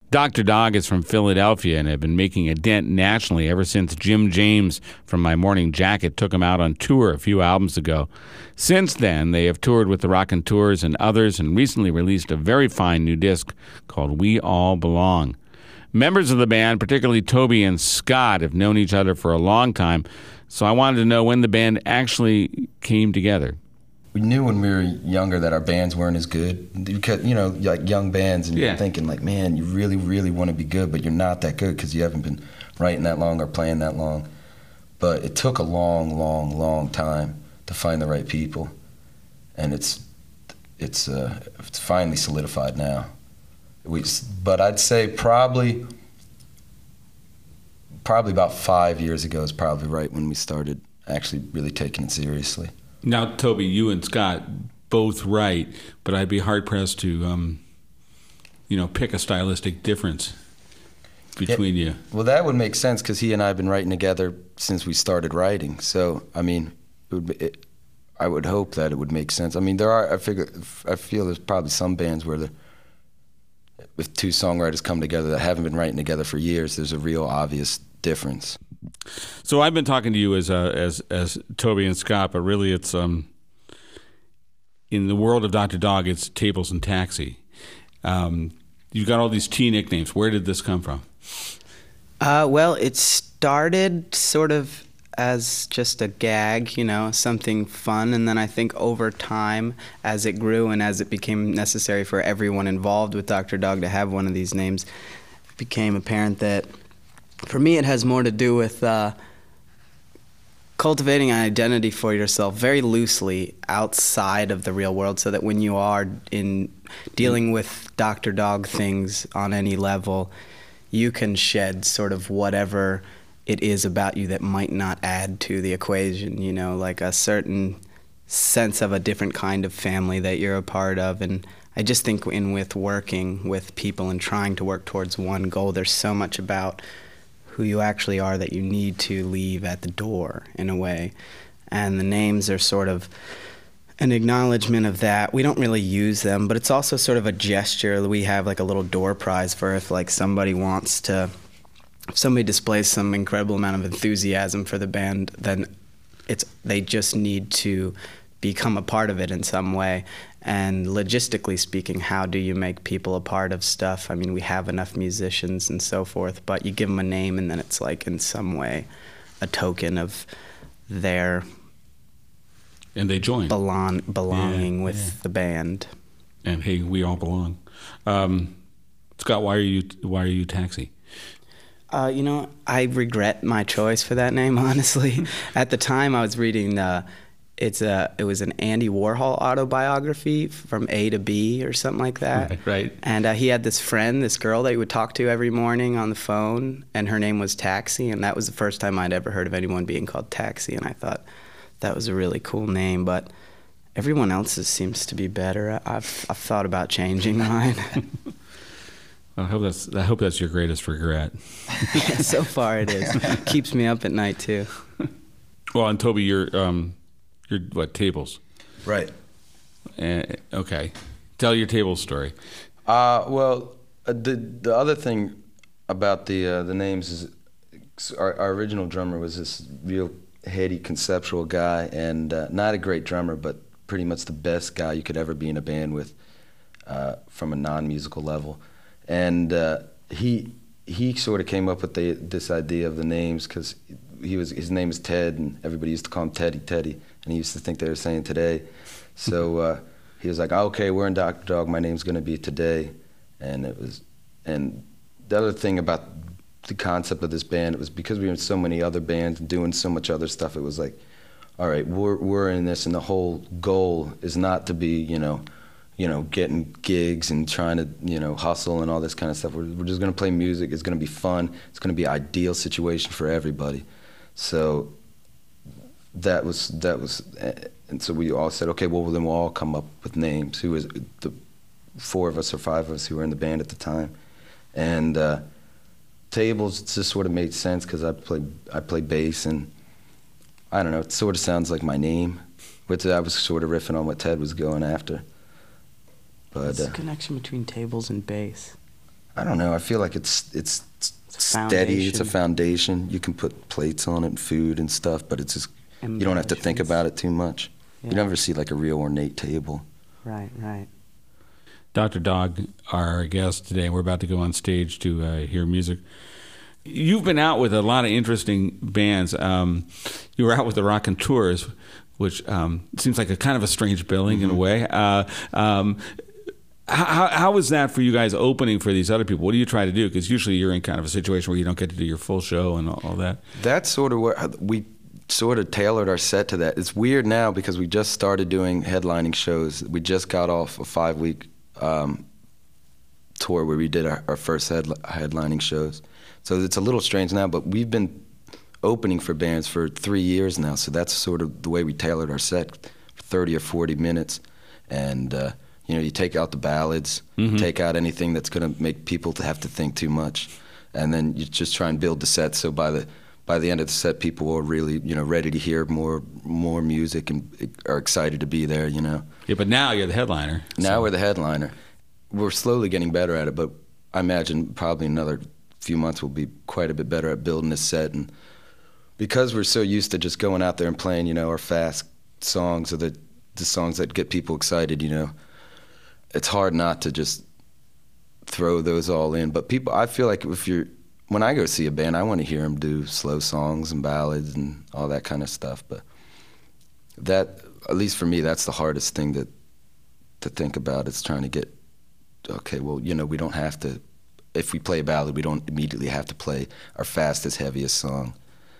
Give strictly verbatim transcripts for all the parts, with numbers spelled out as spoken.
Doctor Dog is from Philadelphia and have been making a dent nationally ever since Jim James from My Morning Jacket took them out on tour a few albums ago. Since then, they have toured with the Rockin' Tours and others and recently released a very fine new disc called We All Belong. Members of the band, particularly Toby and Scott, have known each other for a long time, so I wanted to know when the band actually came together. We knew when we were younger that our bands weren't as good because, you know, like young bands, and yeah. you're thinking like, man, you really, really want to be good, but you're not that good because you haven't been writing that long or playing that long. But it took a long, long, long time to find the right people, and it's it's uh, it's finally solidified now. We, but I'd say probably probably about five years ago is probably right when we started actually really taking it seriously. Now, Toby, you and Scott both write, but I'd be hard-pressed to, um, you know, pick a stylistic difference between yeah, you. Well, that would make sense because he and I have been writing together since we started writing. So, I mean, it would be, it, I would hope that it would make sense. I mean, there are, I figure, I feel there's probably some bands where the, if two songwriters come together that haven't been writing together for years, there's a real obvious difference. So I've been talking to you as uh, as as Toby and Scott, but really it's um in the world of Doctor Dog, it's Tables and Taxi. Um, you've got all these T nicknames. Where did this come from? Uh, well, it started sort of as just a gag, you know, something fun, and then I think over time, as it grew and as it became necessary for everyone involved with Doctor Dog to have one of these names, it became apparent that for me, it has more to do with uh, cultivating an identity for yourself very loosely outside of the real world, so that when you are in dealing with Doctor Dog things on any level, you can shed sort of whatever it is about you that might not add to the equation, you know, like a certain sense of a different kind of family that you're a part of. And I just think in with working with people and trying to work towards one goal, there's so much about who you actually are that you need to leave at the door in a way. And the names are sort of an acknowledgement of that. We don't really use them, but it's also sort of a gesture. We have like a little door prize for if like somebody wants to, if somebody displays some incredible amount of enthusiasm for the band, then it's they just need to become a part of it in some way. And logistically speaking, how do you make people a part of stuff? I mean, we have enough musicians and so forth, but you give them a name and then it's like in some way a token of their and they join belong, belonging yeah, with yeah. the band. And hey, we all belong. Um, Scott, why are you why are you Taxi? Uh, you know, I regret my choice for that name, honestly. At the time, I was reading uh, It's a, it was an Andy Warhol autobiography from A to B or something like that. Right. right. And uh, he had this friend, this girl that he would talk to every morning on the phone, and her name was Taxi, and that was the first time I'd ever heard of anyone being called Taxi, and I thought that was a really cool name, but everyone else's seems to be better. I've, I've thought about changing mine. I hope that's I hope that's your greatest regret. Yeah, so far it is. Keeps me up at night, too. Well, and Toby, you're... Um, Your what tables? Right. Uh, okay, tell your tables story. Uh, well, uh, the the other thing about the uh, the names is our, our original drummer was this real heady, conceptual guy, and uh, not a great drummer, but pretty much the best guy you could ever be in a band with, uh, from a non-musical level. And uh, he he sort of came up with the, this idea of the names because he was his name is Ted, and everybody used to call him Teddy Teddy. And he used to think they were saying today. So uh, he was like, okay, we're in Doctor Dog, my name's gonna be Today. And it was, and the other thing about the concept of this band, it was because we were in so many other bands and doing so much other stuff, it was like, all right, we're we're in this, and the whole goal is not to be, you know, you know, getting gigs and trying to, you know, hustle and all this kind of stuff. We're, we're just gonna play music, it's gonna be fun, it's gonna be an ideal situation for everybody. So that was that was, and so we all said, okay, well then we'll all come up with names. Who was the four of us or five of us who were in the band at the time, and uh, Tables just sort of made sense because I play I play bass, and I don't know, it sort of sounds like my name, which I was sort of riffing on what Ted was going after. But what's uh, the connection between tables and bass? I don't know. I feel like it's it's, it's steady. Foundation. It's a foundation. You can put plates on it and food and stuff, but it's just you don't have to think about it too much. Yeah. You never see like a real ornate table. Right, right. Doctor Dog, our guest today. We're about to go on stage to uh, hear music. You've been out with a lot of interesting bands. Um, you were out with the Rockin' Tours, which um, seems like a kind of a strange billing mm-hmm. in a way. Uh, um, how, how was that for you guys opening for these other people? What do you try to do? Because usually you're in kind of a situation where you don't get to do your full show and all, all that. That's sort of what we sort of tailored our set to that. It's weird now because we just started doing headlining shows. We just got off a five-week um, tour where we did our, our first head, headlining shows. So it's a little strange now, but we've been opening for bands for three years now. So that's sort of the way we tailored our set, thirty or forty minutes. And, uh, you know, you take out the ballads, mm-hmm. take out anything that's going to make people to have to think too much. And then you just try and build the set so by the by the end of the set, people are really, you know, ready to hear more more music and are excited to be there, you know. Yeah, but now you're the headliner. Now so. we're the headliner. We're slowly getting better at it, but I imagine probably another few months we'll be quite a bit better at building this set. And because we're so used to just going out there and playing, you know, our fast songs or the, the songs that get people excited, you know, it's hard not to just throw those all in. But people, I feel like if you're, when I go see a band, I want to hear them do slow songs and ballads and all that kind of stuff. But that, at least for me, that's the hardest thing to to think about. It's trying to get, okay, well, you know, we don't have to, if we play a ballad, we don't immediately have to play our fastest, heaviest song.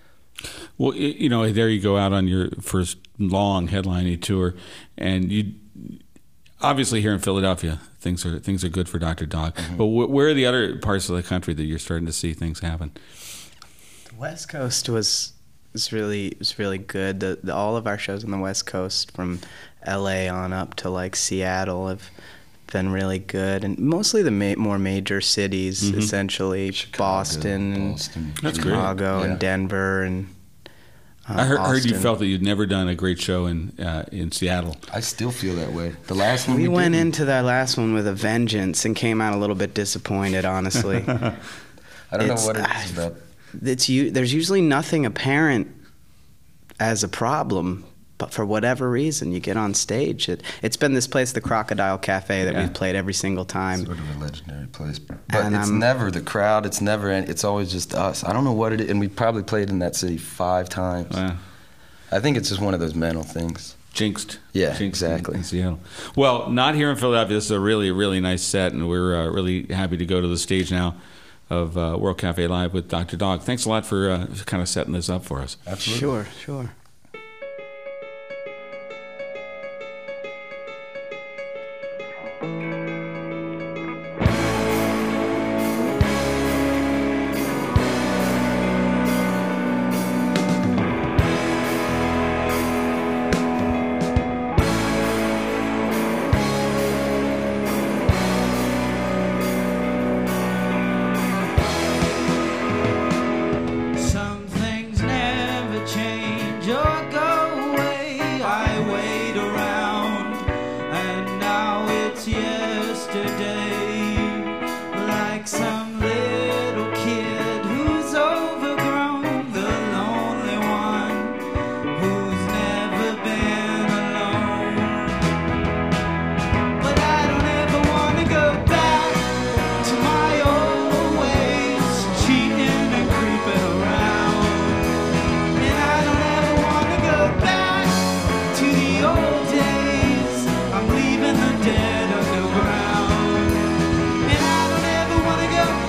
Well, you know, there you go out on your first long headlining tour, and you obviously here in Philadelphia, things are things are good for Doctor Dog. Mm-hmm. But wh- where are the other parts of the country that you're starting to see things happen? The West Coast was was really was really good. The, the, all of our shows on the West Coast, from L A on up to like Seattle, have been really good, and mostly the ma- more major cities, mm-hmm. essentially Chicago, Boston, Boston, and Chicago, yeah. and Denver, and uh, I heard, heard you Austin. felt that you'd never done a great show in uh, in Seattle. I still feel that way. The last one we, we went did, into that last one with a vengeance and came out a little bit disappointed, honestly. I don't It's- know what it is about. It's you. There's usually nothing apparent as a problem, but for whatever reason, you get on stage. It, it's been this place, the Crocodile Cafe, that Yeah. we've played every single time. Sort of a legendary place, but And it's I'm- never the crowd. It's never. any- It's always just us. I don't know what it is, and we probably played in that city five times. Uh, I think it's just one of those mental things. jinxed. Yeah, jinxed exactly. In, in Seattle. Well, not here in Philadelphia. This is a really, really nice set, and we're uh, really happy to go to the stage now of uh, World Cafe Live with Doctor Dog. Thanks a lot for uh, kind of setting this up for us. Absolutely. Sure, sure. Some things never change or go away. I wait around, and now it's yesterday. Like some little kid who's overgrown, the lonely one who's never been alone. But I don't ever want to go back to my old ways, cheating and creeping around. And I don't ever want to go back to the old days. I'm leaving the dead underground. And I don't ever want to go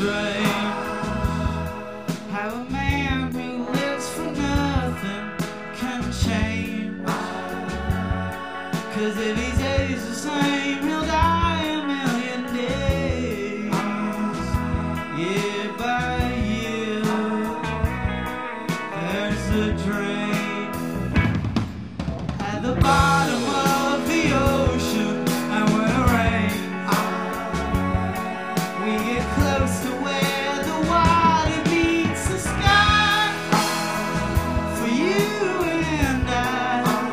strange how a man who lives for nothing can change. 'Cause if he stays the same, he'll die a million days, year by year. There's a drain at the bottom of the ocean, and when it rains, we get close to where the water meets the sky. For you and I,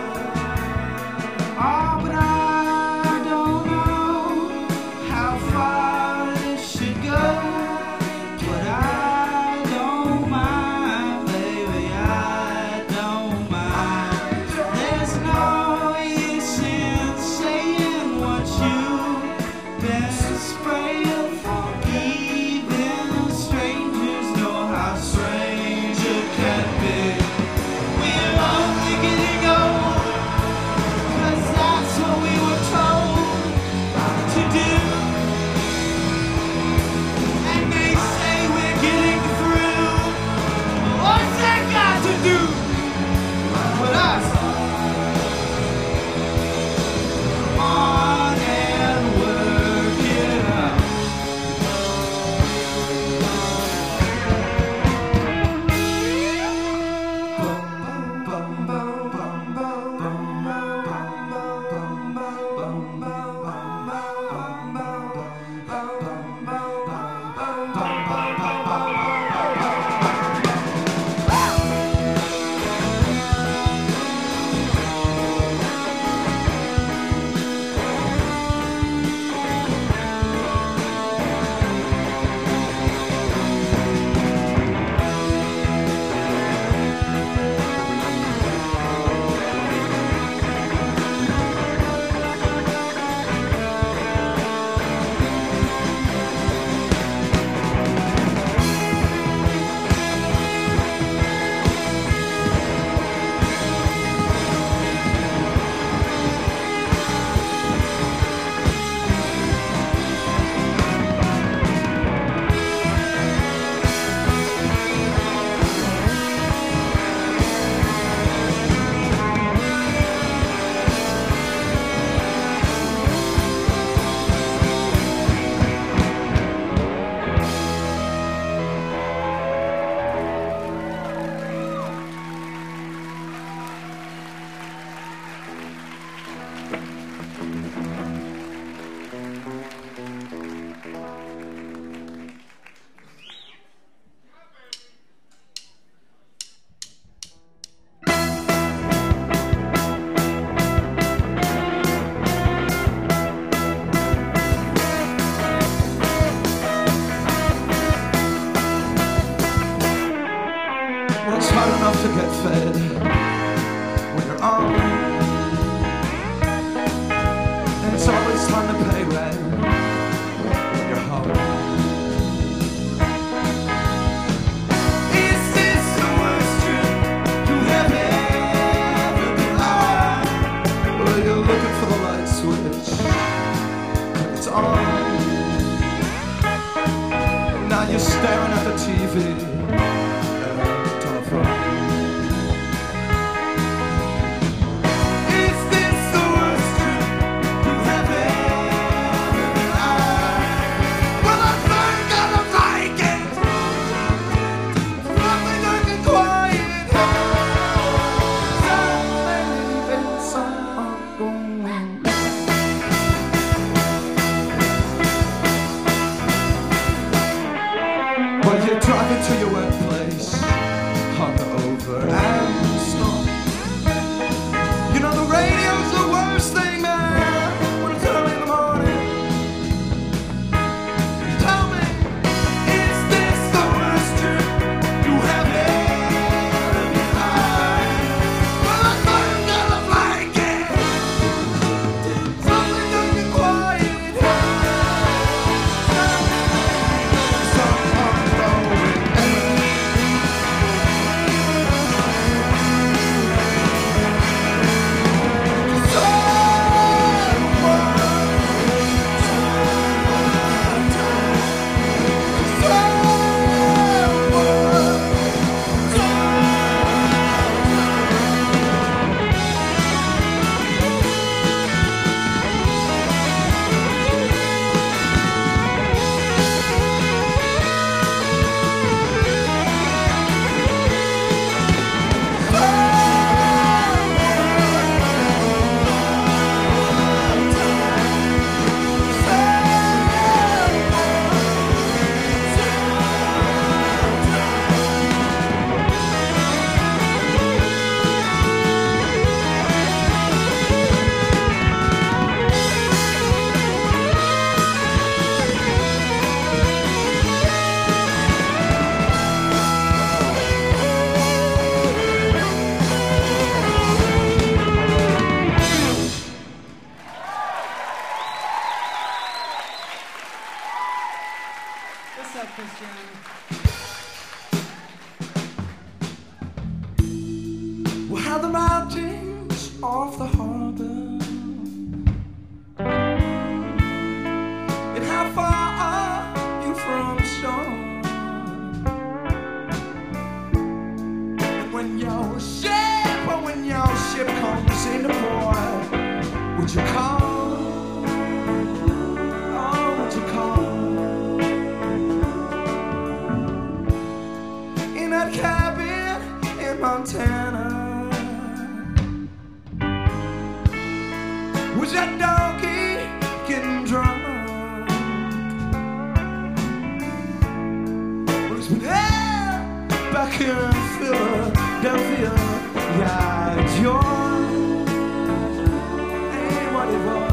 oh, but I don't know how far this should go. But I don't mind, baby, I don't mind. There's no use in saying what you've been spraying for. Even strangers know how strange it can be. We're only getting old, 'cause that's what we were told to do. And they say we're getting through. What's that got to do with us? Come on and work it out. Well, it's hard enough to get fed when you're on, and it's always time to pay rent when you're home. Is this the worst trip you have ever been on? Well, you're looking for the light switch, and it's on, and now you're staring at the T V. Is this the worst trip you have ever been on? Well, I think I like it. Nothing I can quiet. Some believe and some are going. Well, you're driving to your workplace. What's up, Christiana? We'll have the mountains off the harbor. And how far are you from shore? And when your ship, or when your ship comes into port, would you call? Oh, would you call? In that cabin in Montana, was that donkey getting drunk? Well, it's been there back in Philadelphia. Yeah, it's yours. Ain't what it was.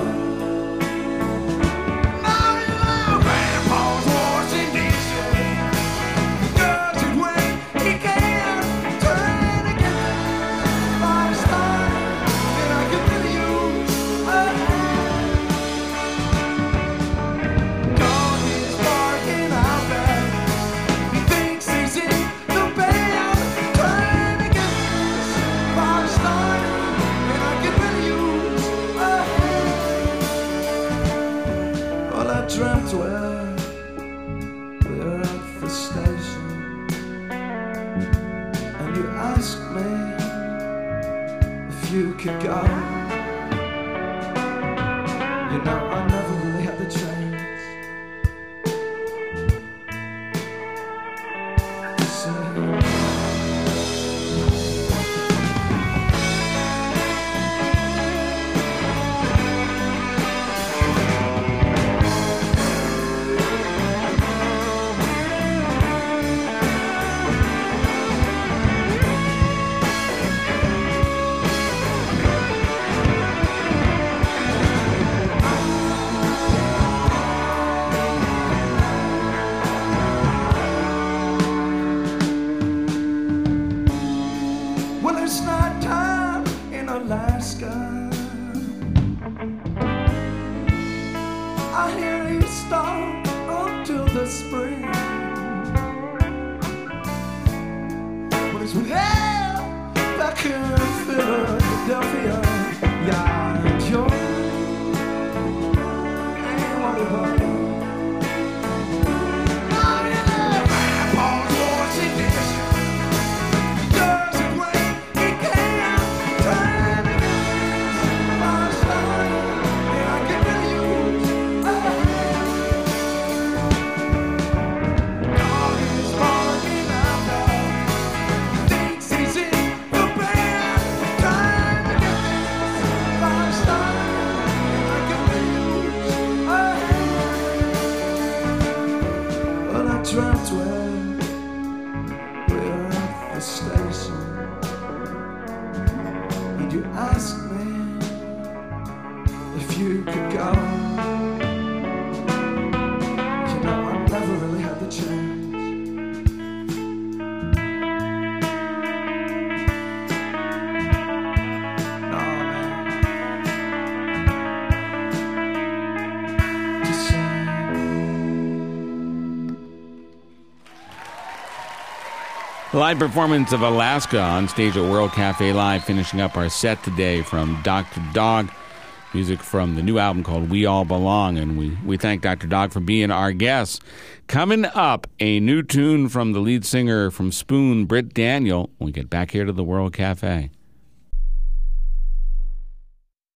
Now you know Grandpa's washing dishes. Does it when he can turn again. Life's time, and I can really use a hand. Dog is barking out back. He thinks he's in the band. Turn again. Life's time, and I can really use a hand. Well, I dreamt well. We're at the station, and you asked me if you could go. You know, I never really had the chance. So, well, it's night time in Alaska. I hear you start until the spring. Well, it's hell back in Philadelphia. Yeah, it's yours. Ain't what it was. Now you know Grandpa's washing dishes. Does it when he can turn again. Life's time, and I can really use a hand. Dog is barking out back. Thinks he's in the band. Turn again. Life's time, and I can really use a hand. Well, I dreamt well. We're at the station, and you asked me if you could go. You know, I never really had the chance. No, man. Just saying. Live performance of Alaska on stage at World Cafe Live, finishing up our set today from Doctor Dog. Music from the new album called We All Belong, and we, we thank Doctor Dog for being our guest. Coming up, a new tune from the lead singer from Spoon, Britt Daniel, when we get back here to the World Cafe.